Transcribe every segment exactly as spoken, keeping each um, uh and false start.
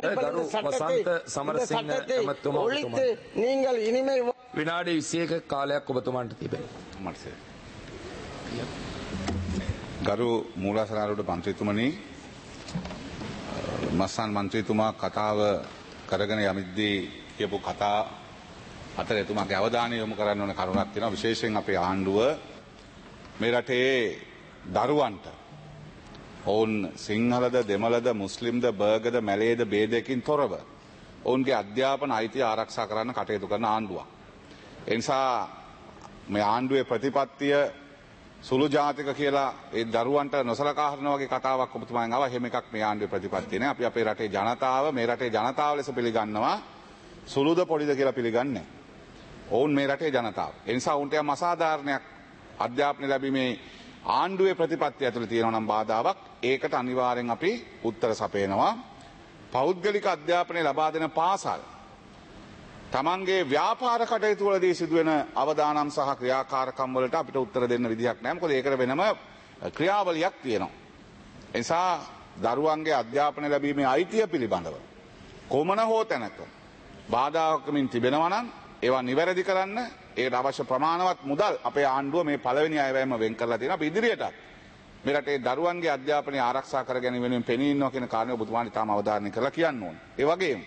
கரு வசந்த சமரசிங்க எமத்துமா ஒழித்து நீங்கள் இனிமேல் විනාඩි විසියක කාලයක් ඔබතුමාන්ට තිබෙනවා. ගරු මූලාසනාරූඪ මන්ත්‍රීතුමනි, මස්සන් මන්ත්‍රීතුමා කතාව කරගෙන යමිද්දී කියපු කතා අතර එතුමාගේ අවධානය යොමු කරන්න ඕන කරුණක් තියෙනවා. විශේෂයෙන් අපේ ආණ්ඩුව මේ රටේ දරුවන්ට ඔවුන් සිංහලද දෙමළද මුස්ලිම්ද බර්ගද මැලේද ભેදයකින් තොරව ඔවුන්ගේ අධ්‍යාපන අයිතිය ආරක්ෂා කරන්න කටයුතු කරන ආණ්ඩුවක්. ඒ නිසා මේ ආණ්ඩුවේ ප්‍රතිපත්තිය සුළු ජාතික කියලා ඒ දරුවන්ට නොසලකා හරින වගේ කතාවක් ඔබතුමාගෙන් ආවා. එහෙම එකක් මේ ආණ්ඩුවේ ප්‍රතිපත්තිය නෑ. අපි අපේ රටේ ජනතාව මේ රටේ ජනතාව ලෙස පිළිගන්නවා. සුළුද පොඩිද කියලා පිළිගන්නේ නෑ. ඔවුන් මේ රටේ ජනතාව. ඒ නිසා ඔවුන්ට යම් අසාධාරණයක් අධ්‍යාපනය ලැබීමේ ආණ්ඩුවේ ප්‍රතිපත්තිය ඇතුළේ තියෙනවා නම් බාධාවක්, ඒකට අනිවාර්යෙන් අපි උත්තර සපයනවා. පෞද්ගලික අධ්‍යාපනය ලබා දෙන පාසල් තමන්ගේ ව්‍යාපාර කටයුතු වලදී සිදුවෙන අවදානම් සහ ක්‍රියාකාරකම් වලට අපිට උත්තර දෙන්න විදිහක් නැහැ. මොකද ඒකට වෙනම ක්‍රියාවලියක් තියෙනවා. ඒ නිසා දරුවන්ගේ අධ්‍යාපනය ලැබීමේ අයිතිය පිළිබඳව කොමන හෝ තැනක බාධාකමින් තිබෙනවා නම් ඒවා නිවැරදි කරන්න ඒකට අවශ්‍ය ප්‍රමාණවත් මුදල් අපේ ආණ්ඩුව මේ පළවෙනි අයවැයම වෙන් කරලා තියෙනවා. අපි ඉදිරියටත් මේ රටේ දරුවන්ගේ අධ්‍යාපනය ආරක්ෂා කර ගැනීම වෙනුවෙන් පෙනී ඉන්නවා කියන කාරණේ ඔබතුමාට තාම අවධාරණය කරලා කියන්න ඕනේ. ඒ වගේම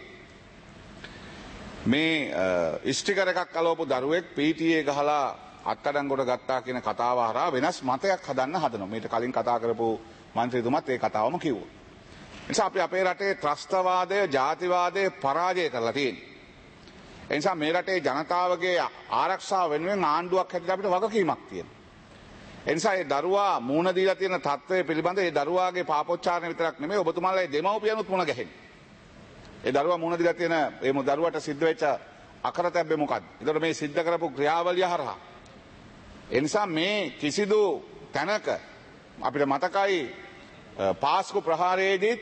මේ ස්ටිකර් එකක් අලවපු දරුවෙක් පී ටී ඒ ගහලා අත්අඩංගුවට ගත්තා කියන කතාව හරහා වෙනස් මතයක් හදන්න හදනවා. මීට කලින් කතා කරපු මන්ත්‍රීතුමත් ඒ කතාවම කිව්වා. ඒ නිසා අපි අපේ රටේ ත්‍රස්තවාදය, ජාතිවාදය පරාජය කරලා තියෙනවා. ඒ නිසා මේ රටේ ජනතාවගේ ආරක්ෂාව වෙනුවෙන් ආණ්ඩුවක් හැටියට අපිට වගකීමක් තියෙනවා. ඒ නිසා ඒ දරුවා මූණ දීලා තියෙන තත්ත්වය පිළිබඳ ඒ දරුවාගේ පාපොච්චාරණය විතරක් නෙමෙයි ඔබතුමාලා ඒ දෙමව්පියනුත් මුණ ගැහෙන්නේ. ඒ දරුවා මුණ දීලා තියෙන ඒ දරුවට සිද්ධ වෙච්ච අකරතැබ්බේ මොකද්ද? ඒතකොට මේ සිද්ධ කරපු ක්‍රියාවලිය හරහා. ඒ නිසා මේ කිසිදු තැනක අපිට මතකයි පාස්කු ප්‍රහාරයේදීත්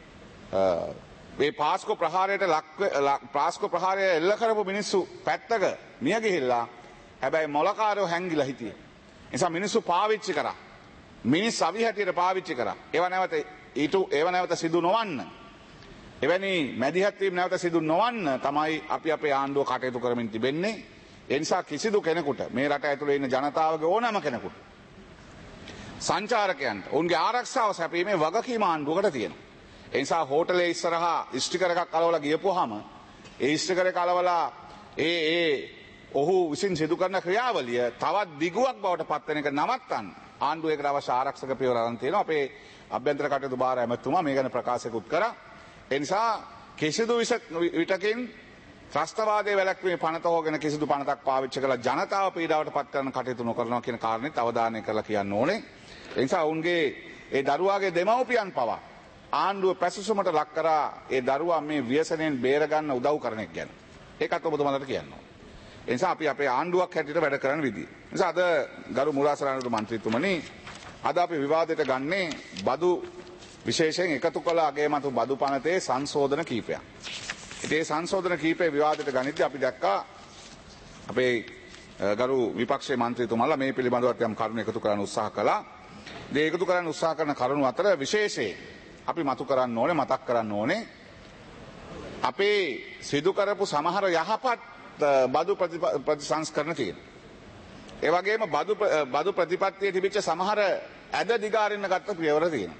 මේ පාස්කු ප්‍රහාරයට ලක් පාස්කු ප්‍රහාරය එල්ල කරපු මිනිස්සු පැත්තක මිය ගිහිල්ලා හැබැයි මොලකාරයෝ හැංගිලා හිටියේ. ඒ නිසා මිනිස්සු පාවිච්චි කරා. මිනිස් අවි හැටියට පාවිච්චි කරා. ඒව නැවත ඊට ඒව නැවත සිදු නොවන්න. එවැනි මැදිහත් වීම නැවත සිදු නොවන්න තමයි අපි අපේ ආණ්ඩුව කටයුතු කරමින් තිබෙන්නේ. ඒ නිසා කිසිදු කෙනෙකුට මේ රට ඇතුලේ ඉන්න ජනතාවගේ ඕනෑම කෙනෙකුට සංචාරකයන්ට ඔවුන්ගේ ආරක්ෂාව සැපීමේ වගකීම ආණ්ඩුවකට තියෙනවා. ඒ නිසා හෝටලේ ඉස්සරහා ස්ටිකර් එකක් අලවලා ගියපුවාම ඒ ස්ටිකර් එක අලවලා ඒ ඒ ඔහු විසින් සිදු කරන ක්‍රියාවලිය තවත් දිගුවක් බවට පත් වෙන එක නවත්තන්න ආණ්ඩුව ඒකට අවශ්‍ය ආරක්ෂක පියවර අරන් තියෙනවා. අපේ අභ්‍යන්තර කටයුතු භාර ඇමතුමා මේ ගැන ප්‍රකාශයකුත් කරා. ඒ නිසා කිසිදු විටකින් ත්‍රස්තවාදයේ වැළැක්වීමේ පනත හොගෙන කිසිදු පනතක් පාවිච්චි කරලා ජනතාව පීඩාවට පත් කරන කටයුතු නොකරනවා කියන කාරණේත් අවධානය කරලා කියන්න ඕනේ. ඒ නිසා ඔවුන්ගේ ඒ දරුවාගේ දෙමව්පියන් පවා ආණ්ඩුව පැසසුමට ලක් කරා ඒ දරුවා මේ ව්‍යසනයෙන් බේර ගන්න උදව් කරන එක ගැන. ඒකත් ඔබතුමාලට කියන්න ඕනේ. ඒ නිසා අපි අපේ ආණ්ඩුවක් හැටියට වැඩ කරන විදිය. ඒ නිසා අද ගරු මූලාසනාරූඪ මන්ත්‍රීතුමනි, අද අපි විවාදයට ගන්නේ බදු විශේෂයෙන් එකතු කළ අගේ මතු බදු පනතේ සංශෝධන කීපයක්. ඉතින් ඒ සංශෝධන කීපේ විවාදයට ගනිද්දී අපි දැක්කා අපේ ගරු විපක්ෂයේ මන්ත්‍රීතුමාලා මේ පිළිබඳව යම් කරුණු එකතු කරන්න උත්සාහ කළා. ඒ එකතු කරන්න උත්සාහ කරන කරුණු අතර විශේෂයෙන් අපි මතු කරන්න ඕනේ, මතක් කරන්න ඕනේ අපේ සිදු කරපු සමහර යහපත් බදු ප්‍රතිසංස්කරණ තියෙනවා. ඒ වගේම බදු බදු ප්‍රතිපත්තියේ තිබිච්ච සමහර ඇද දිගාරින්න ගත්ත පියවර තියෙනවා.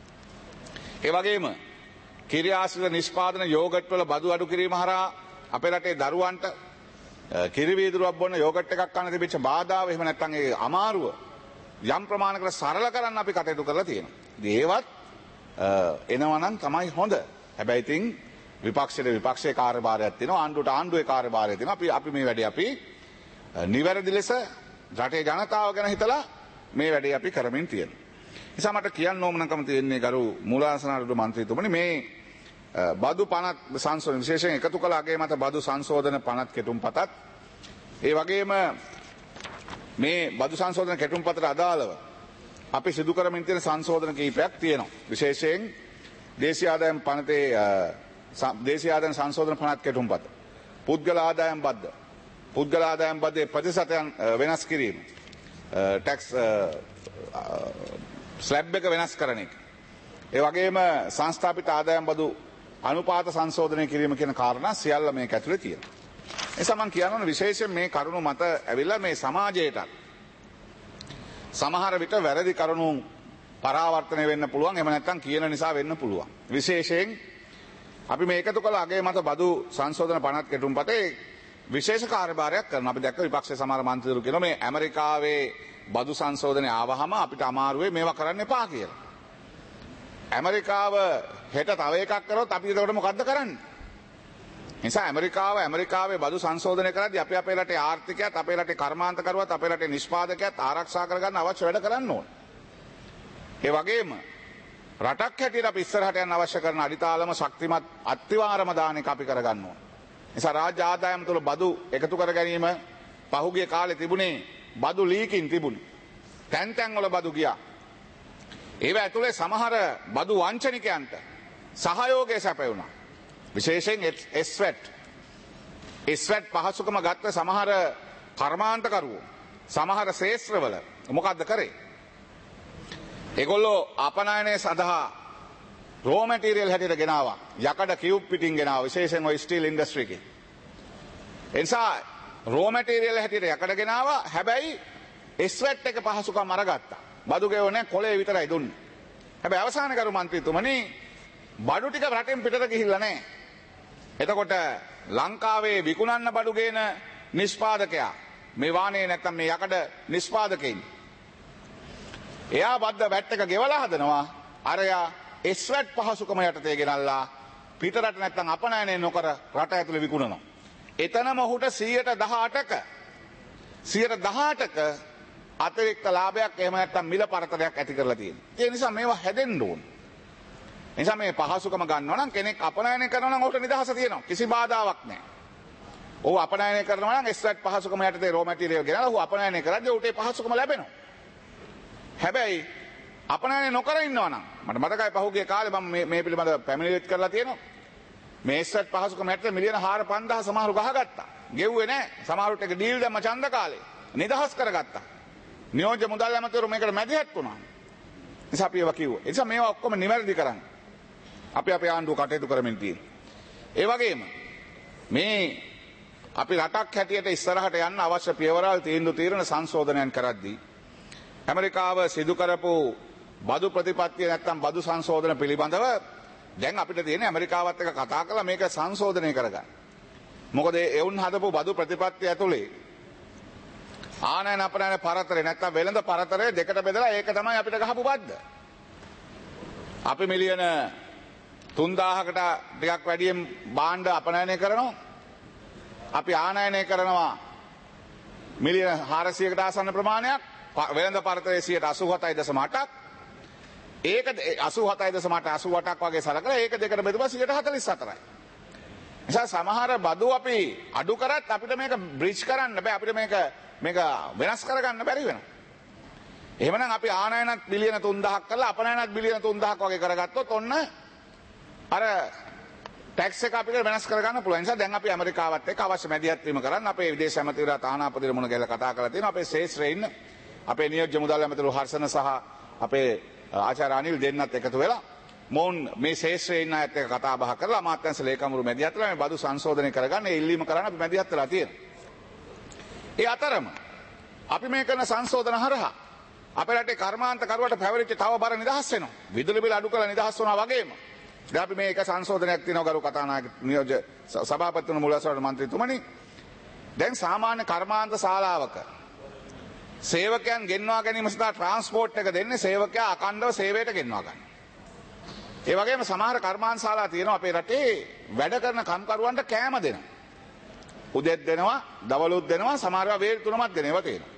ඒ වගේම කිරි ආශ්‍රිත නිෂ්පාදන යෝගට් වල බදු අඩු කිරීම හරහා අපේ රටේ දරුවන්ට කිරි වීදුරුවක් බොන්න යෝගට් එකක් කන්න තිබිච්ච බාධාව, එහෙම නැත්නම් ඒ අමාරුව යම් ප්‍රමාණයකට සරල කරන්න අපි කටයුතු කරලා තියෙනවා. ඒවත් එනවා නම් තමයි හොඳ. හැබැයි ඉතින් විපක්ෂයේ විපක්ෂයේ කාර්යභාරයක් තියෙනවා, ආණ්ඩුවට ආණ්ඩුවේ කාර්යභාරයක් තියෙනවා. අපි අපි මේ වැඩේ අපි නිවැරදි ලෙස රටේ ජනතාව ගැන හිතලා මේ වැඩේ අපි කරමින් තියෙනවා. නිසා මට කියන්න ඕමනකම තියෙන්නේ ගරු මූලාසනාරූඪ මන්ත්‍රීතුමනි, මේ බදු පනත් සංශෝධන විශේෂයෙන් එකතු කළ අගේ මත බදු සංශෝධන පනත් කෙටුම්පතත්, ඒ වගේම මේ බදු සංශෝධන කෙටුම්පතට අදාළව අපි සිදු කරමින් තියෙන සංශෝධන කීපයක් තියෙනවා. විශේෂයෙන් දේශීය ආදායම් පනතේ දේශීය ආදායම් සංශෝධන පනත් කෙටුම්පත, පුද්ගල ආදායම් බද්ද, පුද්ගල ආදායම් බද්දේ ප්‍රතිශතයන් වෙනස් කිරීම, ටැක්ස් ස්ලැබ් එක වෙනස් කරන එක. ඒ වගේම සංස්ථාපිත ආදායම් බදු අනුපාත සංශෝධනය කිරීම කියන කාරණා සියල්ල මේක ඇතුලේ තියෙනවා. ඒ නිසා මම කියනවා විශේෂයෙන් මේ කරුණු මත ඇවිල්ලා මේ සමාජයටත් සමහර විට වැරදි කරුණු පරාවර්තනය වෙන්න පුළුවන්. එහෙම නැත්නම් කියන නිසා වෙන්න පුළුවන්. විශේෂයෙන් අපි මේ එකතු කළ අගේ මත බදු සංශෝධන පනත් කෙටුම්පතේ විශේෂ කාර්යභාරයක් කරනවා. අපි දැක්ක විපක්ෂයේ සමහර මන්ත්‍රීවරු කියනවා මේ ඇමරිකාවේ බදු සංශෝධනය ආවහම අපිට අමාරුවේ මේවා කරන්න එපා කියලා. ඇමරිකාව හෙට තව එකක් කරොත් අපි ඒකට මොකද්ද කරන්නේ? නිසා ඇමරිකාව ඇමරිකාවේ බදු සංශෝධනය කරද්දී අපි අපේ රටේ ආර්ථිකයත් අපේ රටේ කර්මාන්තකරුවත් අපේ රටේ නිෂ්පාදකයත් ආරක්ෂා කරගන්න අවශ්‍ය වැඩ කරන්න ඕන. ඒ වගේම රටක් හැටියට අපි ඉස්සරහට යන්න අවශ්‍ය කරන අඩිතාලම ශක්තිමත් අත්විවරම දාන එක අපි කරගන්න ඕන. නිසා රාජ්‍ය ආදායම තුළ බදු එකතු කර ගැනීම පහුගිය කාලේ තිබුණේ බදු ලීකින් තිබුණේ. තැන් තැන් වල බදු ගියා. ඒව ඇතුලේ සමහර බදු වංචනිකයන්ට සහයෝගය සැපයුණා. විශේෂයෙන් එස්වැට් එස්වැට් පහසුකම ගත්ත සමහර කර්මාන්තකරුවෝ සමහර ශේෂ්ත්‍රවල මොකද්ද කරේ? ඒගොල්ලෝ අපනයනය සඳහා රෝ මැටීරියල් හැටියට ගෙනාවා. යකඩ කියුබ් පිටින් ගෙනාවා. විශේෂයෙන් ඔය ස්ටීල් ඉන්ඩස්ට්‍රි එකේ. ඒ නිසා රෝ මැටීරියල් හැටියට යකඩ ගෙනාවා. හැබැයි එස්වැට් එක පහසුකම් අරගත්තා. බදු ගෙවන්නේ කොලේ විතරයි දුන්නේ. හැබැයි අවසාන කරු මන්ත්‍රීතුමනි බඩු ටික රටෙන් පිටට ගිහිල්ලා නැහැ. එතකොට ලංකාවේ විකුණන්න බඩු ගේන නිෂ්පාදකයා මේ වානේ නැත්තම් මේ යකඩ නිෂ්පාදකයින් එයා බද්ද වැට් එක ගෙවලා හදනවා. අරයා එස්වැට් පහසුකම යටතේ ගෙනල්ලා පිටරට නැත්තම් අපනයනය නොකර රට ඇතුලේ විකුණනවා. එතනම ඔහුට සියයට දහඅටක සියයට දහඅටක අතිරික්ත ලාභයක් එහෙම නැත්තම් මිල පරතරයක් ඇති කරලා තියෙනවා. ඒ නිසා මේවා හැදෙන්න ඕන. ඒ නිසා මේ පහසුකම ගන්නවා නම් කෙනෙක් අපනයනය කරනවා නම් ඔහුට නිදහස තියෙනවා. කිසි බාධාවක් නැහැ. ඔහු අපනයනය කරනවා නම් එස්වැට් පහසුකම යටතේ රෝ මැටීරියල් ගෙනල්ලා ඔහු අපනයනය කරද්දී ඔහුට ඒ පහසුකම ලැබෙනවා. හැබැයි අපනයනය නොකර ඉන්නවා නම් මට මතකයි පහුගිය කාලේ මම මේ මේ පිළිබඳව පැමිණිලිත් කරලා තියෙනවා. මේ එස්වැට් පහසුකම යටතේ මිලියන හාර පන්දාහ සමහරු ගහගත්තා. ගෙව්වේ නැහැ. සමහරුට ඒක ඩීල් දැම්ම ඡන්ද කාලේ. නිදහස් කරගත්තා. නියෝජ්‍ය මුදල් ඇමතිවරු මේකට මැදිහත් වුණා. නිසා අපි ඒවා කිව්වා. ඒ නිසා මේවා ඔක්කොම නිවැරදි කරන්න. අපි අපේ ආණ්ඩුව කටයුතු කරමින් තියෙනවා. ඒ වගේම මේ අපි රටක් හැටියට ඉස්සරහට යන්න අවශ්‍ය පියවරල් තීන්දුව తీරන සංශෝධනයන් කරද්දී ඇමරිකාව සිදු කරපු බදු ප්‍රතිපත්තිය නැත්තම් බදු සංශෝධන පිළිබඳව දැන් අපිට තියෙන ඇමරිකාවත් එක්ක කතා කරලා මේක සංශෝධනය කරගන්න. මොකද ඒ වුන් හදපු බදු ප්‍රතිපත්තිය ඇතුලේ ආනයන අපනයන පරතරය නැත්තම් වෙළඳ පරතරය දෙකට බෙදලා ඒක තමයි අපිට ගහපු බද්ද. අපි මිලියන තුන්දාහකට ටිකක් වැඩියෙන් භාණ්ඩ අපනයනය කරනවා. අපි ආනයනය කරනවා මිලියන හාරසියයකට ආසන්න ප්‍රමාණයක්. වෙළඳ පරතරයේ සියයට අසූ හතයි දශම අටක්. ඒක අසූ හතයි දශම අසූ අටක් වගේ සලකලා ඒක දෙකට බෙදුවා සියයට හතළිස් හතරයි. නිසා සමහර බදු අපි අඩු කරත් අපිට මේක බ්‍රිජ් කරන්න බෑ. අපිට මේක මේක වෙනස් කරගන්න බැරි වෙනවා. එහෙමනම් අපි ආනයනත් බිලියන තුන්දාහක් කරලා අපනයනත් බිලියන තුන්දාහක් වගේ කරගත්තොත් ඔන්න අර ටැක්ස් එක අපිට වෙනස් කරගන්න පුළුවන්. නිසා දැන් අපි ඇමරිකාවත් එක්ක අවශ්‍ය මැදිහත් වීම කරන්න අපේ විදේශ ඇමතිවරයා තානාපතිවරු මුණ ගැහලා කතා කරලා තියෙනවා. අපේ ශේෂ්ත්‍රයේ ඉන්න අපේ නියෝජ්‍ය මුදල් ඇමතිවරු හර්ෂණ සහ අපේ ආචාර්ය අනිල් දෙන්නත් එකතු වෙලා මොවුන් මේ ශේෂ්ත්‍රයේ ඉන්න අයත් එක්ක කතා බහ කරලා අමාත්‍යාංශ ලේකම්වරු මැදිහත් වෙලා මේ බදු සංශෝධනය කරගන්න ඒ ඉල්ලීම කරන්න අපි මැදිහත් වෙලා තියෙනවා. ඒ අතරම අපි මේ කරන සංශෝධන හරහා අපේ රටේ කර්මාන්තකරුවට පැවරිච්ච තව බර නිදහස් වෙනවා. විදුලි බිල අඩු කරලා නිදහස් වුණා වගේම දැන් අපි මේ එක සංශෝධනයක් තියෙනවා ගරු කතානායක නියෝජ්‍ය සභාපතිතුමා මුලසරණ මන්ත්‍රීතුමනි. දැන් සාමාන්‍ය කර්මාන්ත ශාලාවක සේවකයන් ගෙන්වා ගැනීම සඳහා ට්‍රාන්ස්පෝර්ට් එක දෙන්නේ සේවකයා අකණ්ඩව සේවයට ගෙන්වා ගන්න. ඒ වගේම සමහර කර්මාන්ත ශාලා තියෙනවා අපේ රටේ වැඩ කරන කම්කරුවන්ට කෑම දෙනවා. උදෙත් දෙනවා, දවලුත් දෙනවා, සමහරව වේල් තුනමත් දෙනවා තියෙනවා.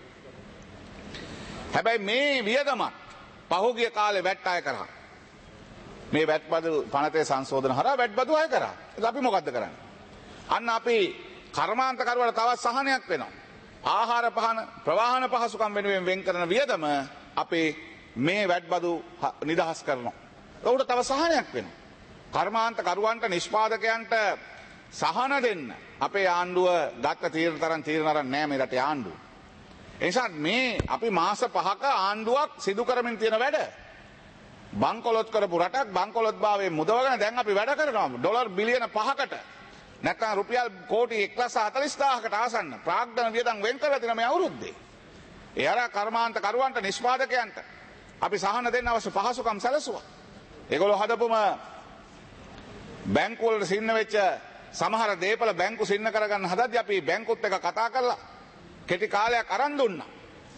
හැබැයි මේ වියදමත් පහුගිය කාලේ වැට් අය කරා. මේ වැට් බදු පනතේ සංශෝධන හරහා වැට් බදු අය කරා. ඒක අපි මොකද්ද කරන්නේ? අන්න අපි කර්මාන්තකරුවන්ට තවත් සහනයක් වෙනවා. ආහාර පහන ප්‍රවාහන පහසුකම් වෙනුවෙන් වෙන් කරන වියදම අපේ මේ වැට් බදු නිදහස් කරනවා. ඒකට තව සහනයක් වෙනවා. කර්මාන්ත කරුවන්ට නිෂ්පාදකයන්ට සහන දෙන්න අපේ ආණ්ඩුව ගත්ත තීරණ තරම් තීරණ අරන් නෑ මේ රටේ ආණ්ඩුව. ඒ නිසා මේ අපි මාස පහක ආණ්ඩුවක් සිදු කරමින් තියෙන වැඩ බංකොලොත් කරපු රටක් බංකොලොත්භාවයේ මුදවගෙන දැන් අපි වැඩ කරනවා ඩොලර් බිලියන පහකට නැත්නම් රුපියල් කෝටි එක්ලක්ෂ හතළිස් දාහකට ආසන්න ප්‍රාග්ධන වියදම් වෙන් කරලා තියෙන මේ අවුරුද්දේ. ඒ අර කර්මාන්ත කරුවන්ට නිෂ්පාදකයන්ට අපි සහන දෙන්න අවශ්‍ය පහසුකම් සැලසුවා. ඒගොල්ලෝ හදපුම බැංකු වල සින්න වෙච්ච සමහර දේපල බැංකු සින්න කරගන්න හදද්දී අපි බැංකුත් එක්ක කතා කරලා කෙටි කාලයක් අරන් දුන්නා.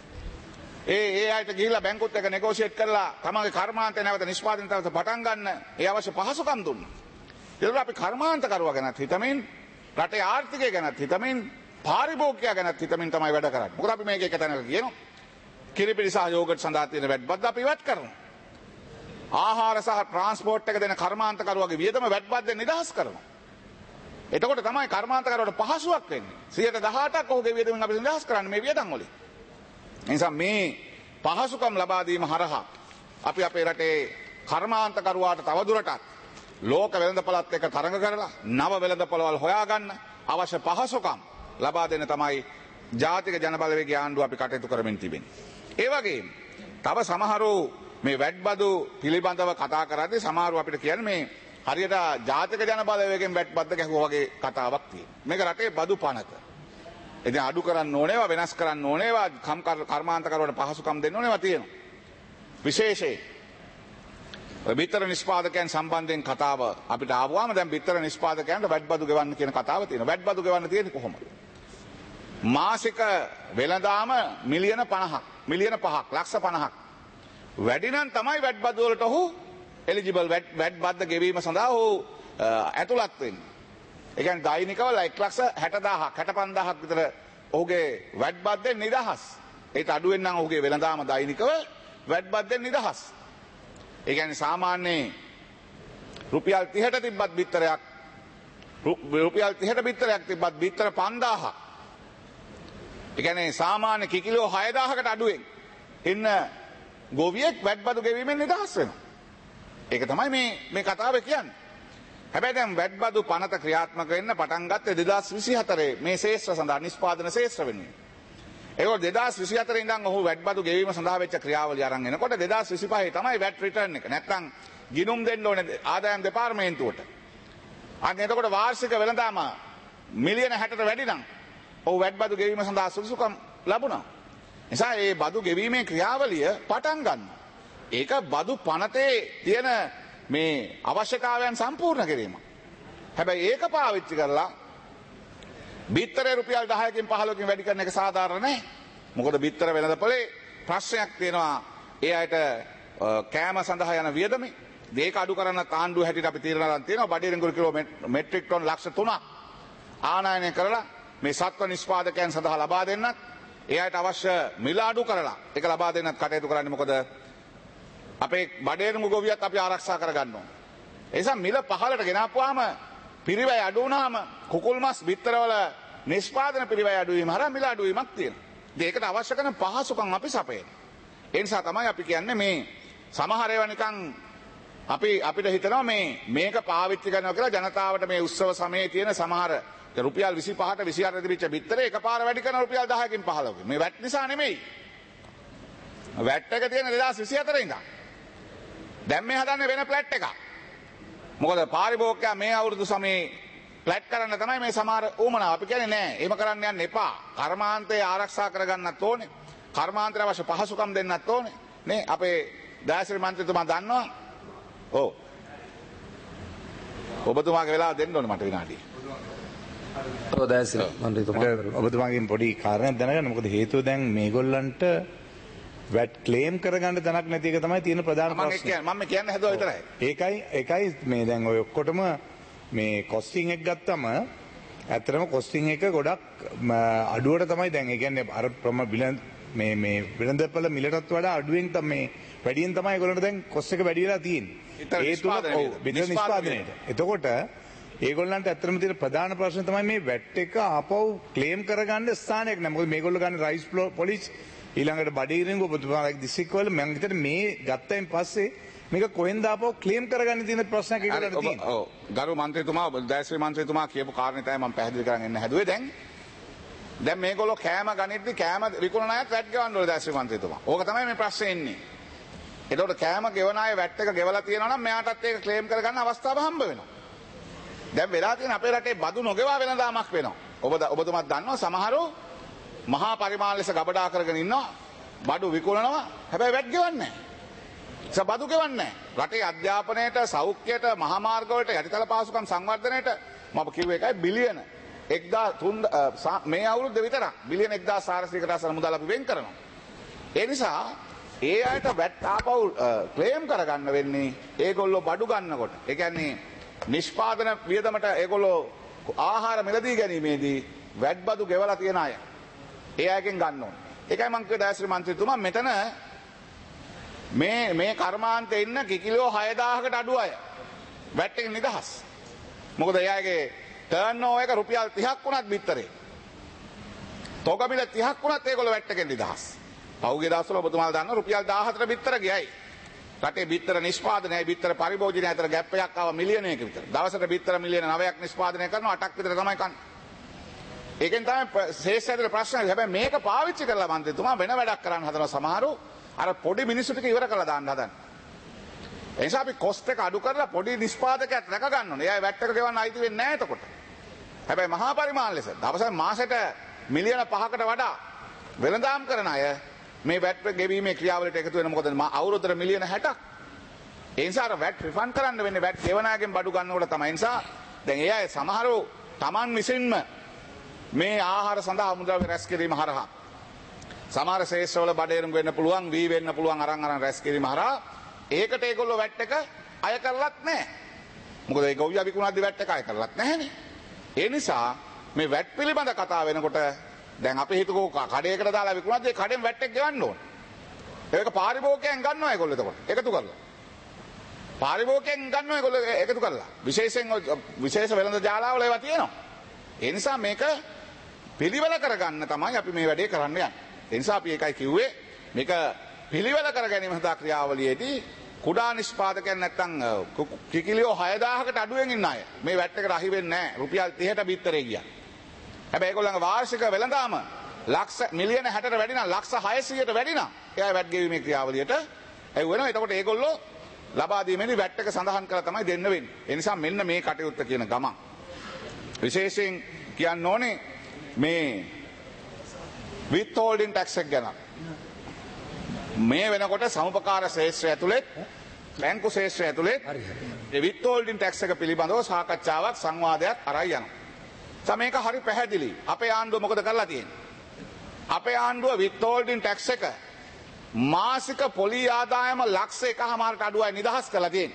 ඒ ඒ අයට ගිහිල්ලා බැංකුත් එක්ක නෙගෝෂিয়েට් කරලා තමන්ගේ කර්මාන්තය නැවත නිෂ්පාදනය තවත පටන් ගන්න ඒ අවශ්‍ය පහසුකම් දුන්නා. ඒක අපි කර්මාන්ත කරුවා ගැනත් හිතමින් රටේ ආර්ථිකය ගැනත් හිතමින් පාරිභෝගිකයා ගැනත් හිතමින් තමයි වැඩ කරන්නේ. මොකද අපි මේක එක තැනක කියනවා. කිරිපිටි සහ යෝගට් සඳහා තියෙන වැට් බද්ද අපි ඉවත් කරනවා. ආහාර සහ ට්‍රාන්ස්පෝර්ට් එක දෙන කර්මාන්ත කරුවාගේ වියදම වැට් බද්දෙන් නිදහස් කරනවා. එතකොට තමයි කර්මාන්ත කරුවට පහසුවක් වෙන්නේ. සියයට දහඅටක් ඔහුගේ වියදමෙන් අපි නිදහස් කරන්නේ මේ වියදම් වලින්. ඒ නිසා මේ පහසුකම් ලබා දීම හරහා අපි අපේ රටේ කර්මාන්ත කරුවාට තවදුරටත් ලෝක වෙළඳපළත් එක්ක තරඟ කරලා නව වෙළඳපළවල් හොයාගන්න අවශ්‍ය පහසුකම් ලබා දෙන්න තමයි ජාතික ජනබලවේගයේ ආණ්ඩුව අපි කටයුතු කරමින් තිබෙන්නේ. ඒ වගේම තව සමහරු මේ වැට්බදු පිළිබඳව කතා කරද්දී සමහරු අපිට කියන්නේ මේ හරියට ජාතික ජනබලවේගයෙන් වැට්බද්ද ගැහුවා වගේ කතාවක් තියෙනවා. මේක රටේ බදු පනත. ඉතින් අඩු කරන්න ඕනේවා වෙනස් කරන්න ඕනේවා කර්මාන්ත කරුවට පහසුකම් දෙන්න ඕනේවා තියෙනවා. විශේෂයෙන් බිත්තර නිෂ්පාදකයන් සම්බන්ධයෙන් කතාව අපිට ආවම දැන් බිත්තර නිෂ්පාදකයන්ට වැට්බදු ගෙවන්න කියන කතාව තියෙනවා. වැට්බදු ගෙවන්න තියෙන්නේ කොහොමද? මාසික වෙළඳාම මිලියන පනහක් මිලියන පහක් ලක්ෂ පනහක් වැඩි නම් තමයි වැට්බදු වලට ඔහු එලිජිබල් වැට් බද්ද ගෙවීම සඳහා ඔහු ඇතුළත් වෙන්නේ. ඒ කියන්නේ දෛනිකව එක් ලක්ෂ හැට දාහක් හැට පන්දාහක් විතර ඔහුගේ වැට් බද්දෙන් නිදහස්. ඒත් අඩුවෙන් නම් ඔහුගේ වෙළඳාම දෛනිකව වැට් බද්දෙන් නිදහස්. ඒ කියන්නේ සාමාන්‍ය රුපියල් තිහට තිබ්බත් බිත්තරයක් රුපියල් තිහට බිත්තරයක් තිබ්බත් බිත්තර පන්දාහක්. ඒ කියන්නේ සාමාන්‍ය කිකිලෝ හය දාහකට අඩුවෙන් ඉන්න ගොවියෙක් වැට් බදු ගෙවීමෙන් නිදහස් වෙනවා. ඒක තමයි මේ මේ කතාවේ කියන්නේ. හැබැයි දැන් වැට් බදු පනත ක්‍රියාත්මක වෙන්න පටන් ගත්තේ දෙදාස් විසිහතරේ මේ ශේෂ්ත්‍ර සඳහා නිෂ්පාදන ශේෂ්ත්‍ර වෙනුවෙන්. ඒකෝ දෙදාස් විසිහතරේ ඉඳන් ඔහු වැට් බදු ගෙවීම සඳහා වෙච්ච ක්‍රියාවලිය අරන් එනකොට දෙදාස් විසිපහේ තමයි වැට් රිටර්න් එක. නැත්නම් ගිණුම් දෙන්න ඕනේ ආදායම් දෙපාර්තමේන්තුවට. අන්න එතකොට වාර්ෂික වෙළඳාම මිලියන හැටට වැඩි නම් ඔහු වැට් බදු ගෙවීම සඳහා සුදුසුකම් ලැබුණා. නිසා මේ බදු ගෙවීමේ ක්‍රියාවලිය පටන් ගන්නවා. ඒක බදු පනතේ තියෙන මේ අවශ්‍යතාවයන් සම්පූර්ණ කිරීම. හැබැයි ඒක පාවිච්චි කරලා බිත්තරේ රුපියල් දහයකින් පහළොවකින් වැඩි කරන එක සාධාරණ නැහැ. මොකද බිත්තර වෙළඳපොලේ ප්‍රශ්නයක් තියෙනවා. ඒ අයට කෑම සඳහා යන වියදමේ මේක අඩු කරන්න ආණ්ඩුව හැටියට අපි තීරණ අරන් තියෙනවා. බඩේ රිංගුරු කිලෝ මෙට්‍රික් ටන් ලක්ෂ තුනක් ආනයනය කරලා මේ සත්ව නිෂ්පාදකයන් සඳහා ලබා දෙන්නත් ඒ අයට අවශ්‍ය මිල අඩු කරලා ඒක ලබා දෙන්නත් කටයුතු කරන්නේ. මොකද අපේ බඩේරුම ගොවියත් අපි ආරක්ෂා කරගන්න ඕන. ඒ නිසා මිල පහළට ගෙනාපුවාම පිරිවැය අඩු වුණාම කුකුල් මස් බිත්තරවල නිෂ්පාදන පිරිවැය අඩු වීම හරහා මිල අඩු වීමක් තියෙනවා. ඉතින් ඒකට අවශ්‍ය කරන පහසුකම් අපි සපයන. ඒ නිසා තමයි අපි කියන්නේ මේ සමහර ඒවා නිකන් අපි අපිට හිතනවා මේ මේක පාවිච්චි කරනවා කියලා ජනතාවට මේ උත්සව සමයේ තියෙන සමහර රුපියල් විසිපහට විසිඅටට තිබිච්ච බිත්තරේ එකපාර වැඩි කරන රුපියල් දහයකින් පහළොවකින්. මේ වැට් නිසා නෙමෙයි. වැට් එක තියෙන දෙදාස් විසිහතරේ ඉඳන්. දැන් මේ හදන්නේ වෙන ප්ලැට් එකක්. මොකද පාරිභෝගිකයා මේ අවුරුදු සමයේ ප්ලැට් කරන්න තමයි මේ සමහර ඌමනාව. අපි කියන්නේ නෑ. එහෙම කරන්න යන්න එපා. කර්මාන්තය ආරක්ෂා කරගන්නත් ඕනේ. කර්මාන්තයට අවශ්‍ය පහසුකම් දෙන්නත් ඕනේ. නේ අපේ දායශ්‍රී මන්ත්‍රීතුමා දන්නවා. ඔව්. ඔබතුමාගේ වෙලාව දෙන්න ඕනේ මට විනාඩිය. ඔව් දායශ්‍රී මන්ත්‍රීතුමා. ඔබතුමාගෙන් පොඩි කාරණයක් දැනගන්න. මොකද හේතුව දැන් මේගොල්ලන්ට වැට් ක්ලේම් කරගන්න තැනක් නැති එක තමයි තියෙන ප්‍රධාන ප්‍රශ්නේ. මම මම කියන්න හදුවා විතරයි. ඒකයි ඒකයි මේ දැන් ඔය ඔක්කොටම මේ කොස්ටිං එක ගත්තම ඇත්තටම කොස්ටිං එක ගොඩක් අඩුවට තමයි දැන් ඒ කියන්නේ අර ප්‍රම බිලන් මේ මේ වෙළඳපළ මිලටත් වඩා අඩුවෙන් තමයි මේ වැඩියෙන් තමයි ඒගොල්ලන්ට දැන් කොස් එක වැඩි වෙලා තියෙන්නේ. ඒ තුන ඔව් බිලන් නිෂ්පාදනයේට. එතකොට ඒගොල්ලන්ට ඇත්තටම තියෙන ප්‍රධාන ප්‍රශ්නේ තමයි මේ වැට් එක ආපහු ක්ලේම් කරගන්න ස්ථානයක් නැහැ. මොකද මේගොල්ලෝ ගන්න රයිස් පොලිස් ඊළඟට බඩේරින්ග ඔබතුමාගේ දිස්ත්‍රික්කවල මම හිතන්නේ මේ ගත්තයින් පස්සේ මේක කොහෙන්ද ආපහු ක්ලේම් කරගන්න තියෙන ප්‍රශ්නයක් ඒකට තියෙනවා. ඔව් ගරු මන්ත්‍රීතුමා දායශ්‍රී මන්ත්‍රීතුමා කියපු කාරණේ තමයි මම පැහැදිලි කරගෙන එන්න හැදුවේ. දැන් දැන් මේගොල්ලෝ කෑම ගනිද්දි කෑම විකුණන අයත් වැට් ගවන්න ඕනේ දායශ්‍රී මන්ත්‍රීතුමා. ඕක තමයි මේ ප්‍රශ්නේ එන්නේ. එතකොට කෑම ගෙවන අය වැට් එක ගෙවලා තියෙනවා නම් මෙයාටත් ඒක ක්ලේම් කරගන්න අවස්ථාව හම්බ වෙනවා. දැන් වෙලා තියෙන අපේ රටේ බදු නොගෙවා වෙනදාමක් වෙනවා. ඔබ ඔබතුමාත් දන්නවා සමහරව මහා පරිමාණ ලෙස ගබඩා කරගෙන ඉන්නවා. බඩු විකුණනවා. හැබැයි වැට් ගෙවන්නේ නැහැ. ඒ බදු ගෙවන්නේ නැහැ. රටේ අධ්‍යාපනයට, සෞඛ්‍යයට, මහා මාර්ග වලට, යටිතල පහසුකම් සංවර්ධනයට මම කිව්ව එකයි බිලියන මේ අවුරුද්ද විතරක් බිලියන එක්දාස් හාරසියයකට අසල මුදල් අපි වෙන් කරනවා. ඒ නිසා ඒ අයට වැට් ආපහු ක්ලේම් කරගන්න වෙන්නේ ඒගොල්ලෝ බඩු ගන්නකොට. ඒ කියන්නේ නිෂ්පාදන වියදමට ඒගොල්ලෝ ආහාර මිලදී ගැනීමේදී වැට් බදු ගෙවලා තියෙන අය. ඒ අයගෙන් ගන්න ඕනේ. ඒකයි මම කිව්වේ දායශ්‍රී මන්ත්‍රීතුමා මෙතන මේ මේ කර්මාන්තේ ඉන්න කිකිලියෝ හයදාහකට අඩු අය වැට් එකෙන් නිදහස්. මොකද එයාගේ ටර්න් ඕවර් එක රුපියල් තිහක් වුණත් බිත්තරේ. තොග බිල තිහක් වුණත් ඒගොල්ලෝ වැට් එකෙන් නිදහස්. පහුගිය දවස්වල ඔබතුමාලා දන්නවා රුපියල් දාහතර බිත්තර ගියයි. රටේ බිත්තර නිෂ්පාදනයයි බිත්තර පරිභෝජනය අතර ගැප් එකක් ආව මිලියනයක විතර. දවසට බිත්තර මිලියන නවයක් නිෂ්පාදනය කරනවා අටක් විතර තමයි කන්නේ. ඒකෙන් තමයි ශේෂ්ඨ ඇතුලේ ප්‍රශ්න. හැබැයි මේක පාවිච්චි කරලා මන්ත්‍රීතුමා වෙන වැඩක් කරන්න හදනවා සමහරු. අර පොඩි මිනිස්සු ටික ඉවර කරලා දාන්න හදන. ඒ නිසා අපි කොස්ට් එක අඩු කරලා පොඩි නිෂ්පාදකයාට රැක ගන්න ඕනේ. එයා වැට් එක ගෙවන්න අයිති වෙන්නේ නැහැ එතකොට. හැබැයි මහා පරිමාණ ලෙස දවසට මාසෙට මිලියන පහකට වඩා වෙළඳාම් කරන අය මේ වැට් ගෙවීමේ ක්‍රියාවලියට එකතු වෙන මොකද අවුරුද්දට මිලියන හැටක්. ඒ නිසා අර වැට් රිෆන්ඩ් කරන්න වෙන්නේ වැට් ගෙවනාගෙන් බඩු ගන්නකොට තමයි. ඒ නිසා දැන් ඒ අය සමහරව Taman විසින්ම මේ ආහාර සඳහා මුදල් රැස් කිරීම හරහා සමහර ශේෂ්ඨවල බඩේරුම් වෙන්න පුළුවන්, වී වෙන්න පුළුවන් අරන් අරන් රැස් කිරීම හරහා ඒකට ඒගොල්ලෝ වැට් එක අය කරලත් නැහැ. මොකද ඒ ගොවියා විකුණද්දි වැට් එක අය කරලත් නැහැනේ. ඒ නිසා මේ වැට් පිළිබඳ කතා වෙනකොට දැන් අපි හිතකෝ කඩේකට දාලා විකුණද්දි ඒ කඩෙන් වැට් එක ගෙවන්න ඕන. ඒක පාරිභෝගිකයන් ගන්නවා ඒගොල්ලෝ එතකොට එකතු කරලා. පාරිභෝගිකයන් ගන්නවා ඒගොල්ලෝ එකතු කරලා. විශේෂයෙන් විශේෂ වෙළඳ ජාලාවල ඒවා තියෙනවා. ඒ නිසා මේක පිළිවෙල කරගන්න තමයි අපි මේ වැඩේ කරන්න යන්නේ. ඒ නිසා අපි ඒකයි කිව්වේ මේක පිළිවෙල කර ගැනීම සඳහා ක්‍රියාවලියේදී කුඩා නිෂ්පාදකයන් නැත්තම් කිකිලියෝ හයදාහකට අඩුවෙන් ඉන්න අය මේ වැට් එකට අහි වෙන්නේ නැහැ. රුපියල් තිහට බිත්තරේ ගියා. හැබැයි ඒගොල්ලන්ගේ වාර්ෂික වෙළඳාම ලක්ෂ මිලියන හැටට වැඩි නම් ලක්ෂ හයසීයට වැඩි නම් එයා වැට් ගෙවීමේ ක්‍රියාවලියට ඇව් වෙනවා. එතකොට ඒගොල්ලෝ ලබා දීමේදී වැට් එක සඳහන් කරලා තමයි දෙන්න වෙන්නේ. ඒ නිසා මෙන්න මේ කටයුත්ත කියන ගමන් විශේෂයෙන් කියන්න ඕනේ මේ withholding tax එක ගැන. මේ වෙනකොට සමුපකාර ශේෂ්ත්‍රය ඇතුළේ බැංකු ශේෂ්ත්‍රය ඇතුළේ ඒ withholding tax එක පිළිබඳව සාකච්ඡාවක් සංවාදයක් අරයි යනවා. සම මේක හරි පැහැදිලි. අපේ ආණ්ඩුව මොකද කරලා තියෙන්නේ? අපේ ආණ්ඩුව withholding tax එක මාසික පොලි ආදායම ලක්ෂ එකහමාරට අඩුවයි නිදහස් කරලා තියෙන්නේ.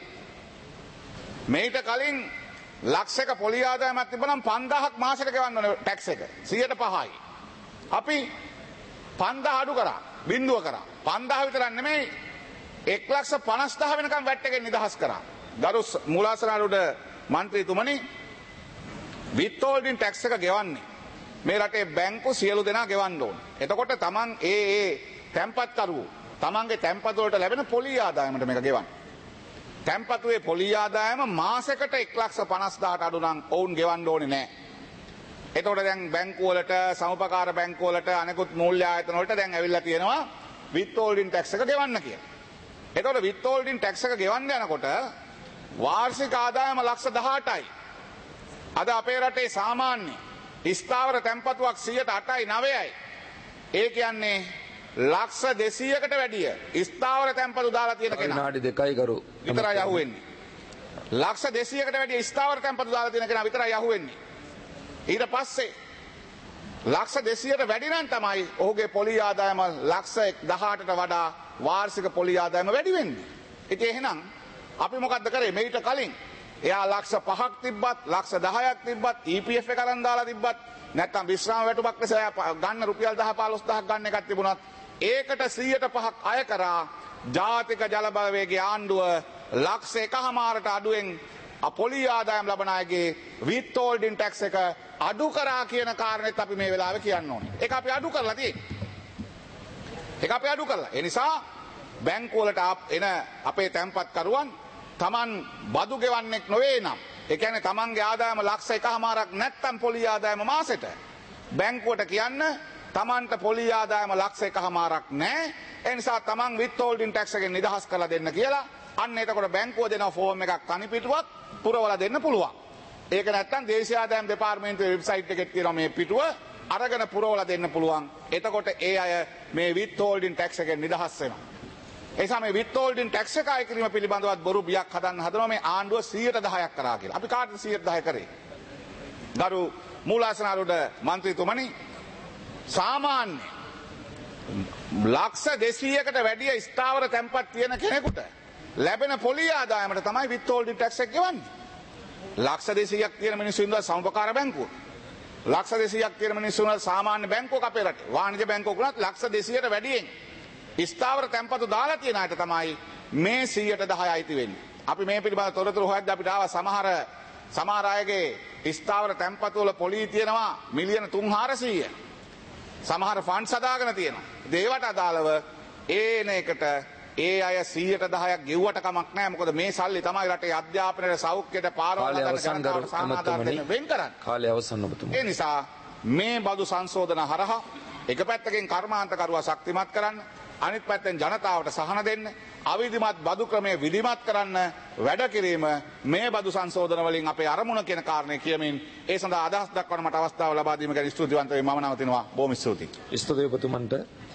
මේට කලින් ලක්ෂක පොලි ආදායමක් තිබුණනම් පන්දාහක් මාසෙට ගෙවන්න ඕනේ ටැක්ස් එක. සියයට පහයි. අපි පන්දාහ අඩු කරා. බිංදුව කරා. පන්දාහ විතරක් නෙමෙයි එක් ලක්ෂ පනස් දහස් වෙනකම් වැට් එකෙන් නිදහස් කරා. ගරු මූලාසනාරූඪ මන්ත්‍රීතුමනි withholding tax එක ගෙවන්නේ මේ රටේ බැංකු සියලු දෙනා ගෙවන්න ඕනේ. එතකොට Taman ඒ ඒ තැන්පත්කරුවෝ Tamanගේ තැන්පත් වලට ලැබෙන පොලි ආදායමට මේක ගෙවන්න. තැන්පතුවේ පොලි ආදායම මාසෙකට එක් ලක්ෂ පනස් දහසට අඩු නම් ඔවුන් ගෙවන්න ඕනේ නැහැ. එතකොට දැන් බැංකු වලට සමුපකාර බැංකු වලට අනෙකුත් මූල්‍ය ආයතන වලට දැන් ඇවිල්ලා තියෙනවා withholding tax එක ගෙවන්න කියලා. එතකොට withholding tax එක ගෙවන්න යනකොට වාර්ෂික ආදායම ලක්ෂ දහඅටයි. අද අපේ රටේ සාමාන්‍ය ස්ථාවර තැන්පතුවක් සියයට අටයි නවයයි. ඒ කියන්නේ ලක්ෂ දෙසීයකට වැඩිය ස්ථාවර තැන්පතු දාලා තියෙන කෙනා විනාඩි දෙකයි කරු විතරයි යහුවෙන්නේ. ලක්ෂ දෙසීයකට වැඩිය ස්ථාවර තැන්පතු දාලා තියෙන කෙනා විතරයි යහුවෙන්නේ. ඊට පස්සේ ලක්ෂ දෙසීයට වැඩි නම් තමයි ඔහුගේ පොලි ආදායම ලක්ෂ දහඅටට වඩා වාර්ෂික පොලි ආදායම වැඩි වෙන්නේ. ඉතින් එහෙනම් අපි මොකද්ද කරේ? මේිට කලින් එයා ලක්ෂ පහක් තිබ්බත් ලක්ෂ දහයක් තිබ්බත් E P F එක අරන් දාලා තිබ්බත් නැත්නම් විශ්‍රාම වැටුපක් ලෙස ගන්න රුපියල් දහ පහළොස් දහයක් ගන්න එකක් තිබුණත් ඒකට සීයට පහක් අය කරා ජාතික ජල බලවේගයේ ආණ්ඩුව ලක්ෂ එකහමාරට අඩුවෙන් පොලි ආදායම් ලබන අයගේ withholding tax එක අඩු කරා කියන කාරණේත් අපි මේ වෙලාවේ කියන්න ඕනේ. ඒක අපි අඩු කරලා තියෙන්නේ. ඒක අපි අඩු කරලා. ඒ නිසා බැංකු වලට එන අපේ තැන්පත්කරුවන් Taman බදු ගෙවන්නෙක් නොවේ නම් ඒ කියන්නේ Tamanගේ ආදායම ලක්ෂ එකහමාරක් නැත්තම් පොලි ආදායම මාසෙට බැංකුවට කියන්න තමන්ට පොලි ආදායම ලක්ෂ එකහමාරක් නැහැ. ඒ නිසා තමන් withholding tax එකෙන් නිදහස් කරලා දෙන්න කියලා අන්න එතකොට බැංකුව දෙන ෆෝම් එකක් තනි පිටුවක් පුරවලා දෙන්න පුළුවන්. ඒක නැත්තම් දේශීය ආදායම් දෙපාර්තමේන්තුවේ වෙබ්සයිට් එකේ තියෙන මේ පිටුව අරගෙන පුරවලා දෙන්න පුළුවන්. එතකොට ඒ අය මේ withholding tax එකෙන් නිදහස් වෙනවා. ඒ නිසා මේ withholding tax එක අය කිරීම පිළිබඳවත් බොරු බියක් හදන්න හදනවා මේ ආණ්ඩුව සියයට දහයක් කරා කියලා. අපි කාටද සියයට දහ කරේ? ගරු මූලාසනාරූඪ මන්ත්‍රීතුමනි සාමාන්‍ය ලක්ෂ දෙසීයකට වැඩිය ස්ථාවර තැන්පත් තියෙන කෙනෙකුට ලැබෙන පොලි ආදායමට තමයි withholding tax එක ගෙවන්නේ. ලක්ෂ දෙසීයක් තියෙන මිනිස්සු ඉන්නවා සමුපකාර බැංකුව. ලක්ෂ දෙසීයක් තියෙන මිනිස්සු ඉන්නවා සාමාන්‍ය බැංකුවක අපේ රටේ. වාණිජ බැංකුවක උනත් ලක්ෂ දෙසීයට වැඩියෙන් ස්ථාවර තැන්පතු දාලා තියෙන අයට තමයි මේ සියයට දහය අයිති වෙන්නේ. අපි මේ පිළිබඳව තොරතුරු හොයද්දී අපිට ආවා සමහර සමහර අයගේ ස්ථාවර තැන්පතු වල පොලි තියෙනවා මිලියන තුන් හාරසීය. සමහර ෆන්ඩ්ස් හදාගෙන තියෙනවා. ඒවට අදාළව ඒන එකට ඒ අය සියයට දහයක් ගෙව්වට කමක් නැහැ. මොකද මේ සල්ලි තමයි රටේ අධ්‍යාපනයට, සෞඛ්‍යයට, පාරවල් හදන්න සාමාදාන දෙන්න වෙන් කරන්නේ. කාලය අවසන් ඔබතුමා. ඒ නිසා මේ බදු සංශෝධන හරහා එක පැත්තකින් කර්මාන්තකරුවා ශක්තිමත් කරන්න, අනිත් පැත්තෙන් ජනතාවට සහන දෙන්න, අවිධිමත් බදු ක්‍රමය විධිමත් කරන්න වැඩ කිරීම මේ බදු සංශෝධන වලින් අපේ අරමුණ කියන කාරණේ කියමින් ඒ සඳහා අදහස් දක්වන්න මට අවස්ථාව ලබා දීම ගැන ස්තුතිවන්ත වෙමි. මම නවතිනවා. බොහොම ස්තුතියි. ස්තුතියි ඔබතුමන්ට.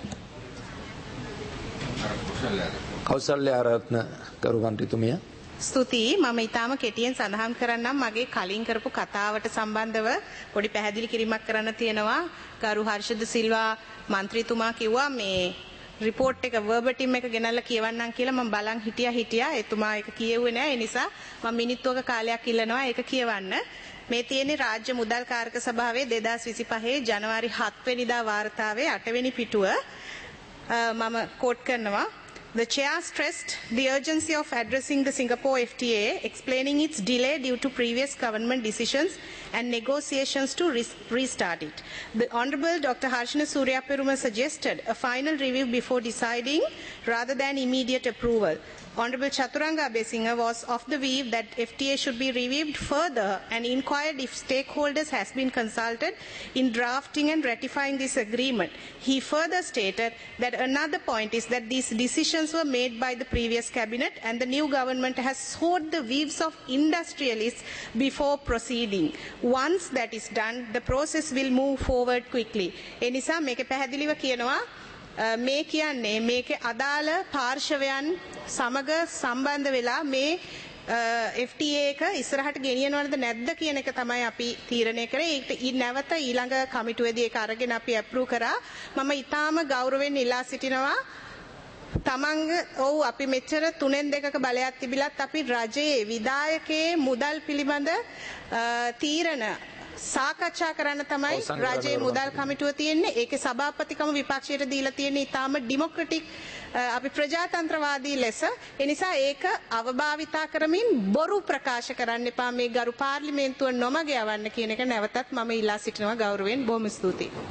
කෞසල්‍ය ආරත්න ගරු මන්ත්‍රීතුමිය. ස්තුතියි. මම ඊටාම කෙටියෙන් සඳහන් කරන්නම් මගේ කලින් කරපු කතාවට සම්බන්ධව පොඩි පැහැදිලි කිරීමක් කරන්න තියෙනවා. ගරු හර්ෂද සිල්වා මන්ත්‍රීතුමා කිව්වා මේ රිපෝට් එක වර්බටිම් එක ගෙනල්ලා කියවන්නම් කියලා. මම බලන් හිටියා හිටියා එතුමා ඒක කියෙව්වේ නෑ. ඒ නිසා මම මිනිත්තුවක කාලයක් ඉල්ලනවා ඒක කියවන්න. මේ තියෙන්නේ රාජ්‍ය මුදල් කාරක සභාවේ දෙදාස් විසිපහේ ජනවාරි හත් වෙනිදා වාර්තාවේ අට වෙනි පිටුව මම කෝට් කරනවා. The chair stressed the urgency of addressing the Singapore F T A, explaining its delay due to previous government decisions and negotiations to re restart it. The Honourable Doctor Harshana Suryaperuma suggested a final review before deciding rather than immediate approval. Honourable Chaturanga Abesinghe was of the view that F T A should be reviewed further and inquired if stakeholders has been consulted in drafting and ratifying this agreement. He further stated that another point is that these decisions were made by the previous cabinet and the new government has sought the views of industrialists before proceeding. Once that is done, the process will move forward quickly. එනිසා මේක පැහැදිලිව කියනවා මේ කියන්නේ මේකේ අදාළ පාර්ශවයන් සමග සම්බන්ධ වෙලා මේ F T A එක ඉස්සරහට ගෙනියනවද නැද්ද කියන එක තමයි අපි තීරණය කරේ. ඒක නැවත ඊළඟ කමිටුවේදී ඒක අරගෙන අපි අප්‍රූව් කරා. මම ඊටාම ගෞරවයෙන් ඉල්ලා සිටිනවා තමන්ග ඔව් අපි මෙච්චර තුනෙන් දෙකක බලයක් තිබිලත් අපි රජයේ විධායකයේ මුදල් පිළිබඳ තීරණ සාකච්ඡා කරන්න තමයි රජයේ මුදල් කමිටුව තියෙන්නේ. ඒකේ සභාපතිකම විපක්ෂයට දීලා තියෙන්නේ ඊටාම ඩෙමොක්‍රටික් අපි ප්‍රජාතන්ත්‍රවාදී ලෙස. ඒ නිසා ඒක අවභාවිතා කරමින් බොරු ප්‍රකාශ කරන්න එපා. මේ ගරු පාර්ලිමේන්තුව නොමග යවන්න කියන එක නැවතත් මම ඉල්ලා සිටිනවා ගෞරවයෙන්. බොහොම ස්තුතියි.